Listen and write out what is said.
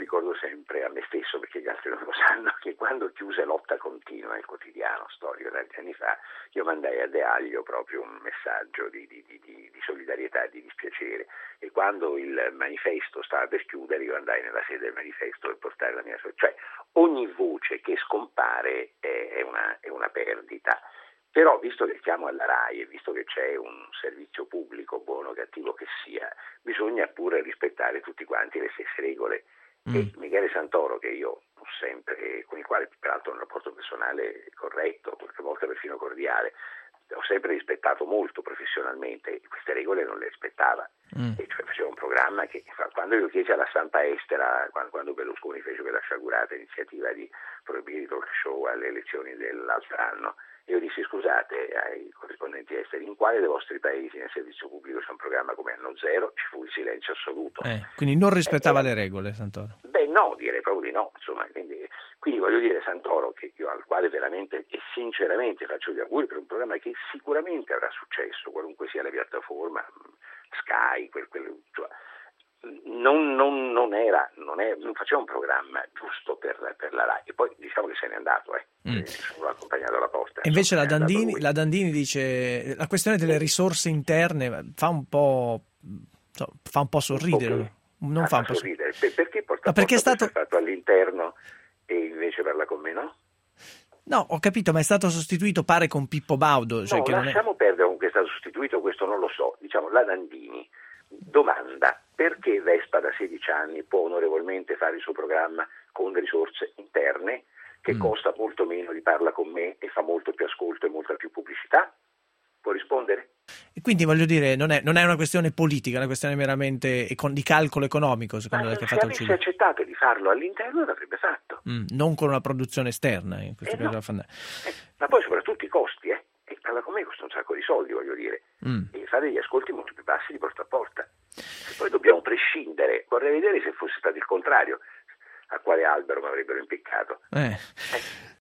ricordo sempre a me stesso, perché gli altri non lo sanno, che quando chiuse Lotta Continua, il quotidiano storico tanti anni fa, io mandai a De Aglio proprio un messaggio di solidarietà e di dispiacere, e quando il manifesto stava per chiudere io andai nella sede del manifesto per portare la mia cioè ogni voce che scompare è una perdita. Però, visto che chiamo alla RAI e visto che c'è un servizio pubblico, buono o cattivo che sia, bisogna pure rispettare tutti quanti le stesse regole. E Michele Santoro, che io ho sempre, con il quale peraltro ho un rapporto personale corretto, qualche volta perfino cordiale, ho sempre rispettato molto professionalmente, e queste regole non le rispettava. E cioè faceva un programma che, quando io chiesi alla stampa estera, quando Berlusconi fece quella sciagurata iniziativa di proibire i talk show alle elezioni dell'altro anno, io dissi: scusate ai corrispondenti esteri, in quale dei vostri paesi nel servizio pubblico c'è un programma come Anno Zero? Ci fu il silenzio assoluto. Quindi non rispettava le regole, Santoro? Beh, no, direi proprio di no, insomma, quindi voglio dire, Santoro, che io al quale veramente e sinceramente faccio gli auguri per un programma che sicuramente avrà successo, qualunque sia la piattaforma, Sky, cioè, non faceva un programma giusto per la RAI, e poi diciamo che se n'è andato, l'ho accompagnato alla posta. E invece la Dandini dice la questione delle risorse interne fa un po' sorridere. Non fa un po' sorridere. Perché perché è stato fatto all'interno e invece parla con me, no? No, ho capito, ma è stato sostituito, pare, con Pippo Baudo. Cioè, no, che lasciamo perdere con che è stato sostituito, questo non lo so. Diciamo, la Dandini domanda: perché Vespa da 16 anni può onorevolmente fare il suo programma con risorse interne, che costa molto meno di Parla con me e fa molto più ascolto e molta più pubblicità? Può rispondere? E quindi voglio dire, non è una questione politica, è una questione meramente di calcolo economico, secondo lei, che ha fatto il Se avesse accettato di farlo all'interno l'avrebbe fatto. Non con una produzione esterna, in questo caso. No. Ma poi soprattutto i costi, e Parla con me costa un sacco di soldi, voglio dire, e fa degli ascolti molto più bassi di porta a porta. E poi dobbiamo prescindere, vorrei vedere se fosse stato il contrario, a quale albero mi avrebbero impiccato.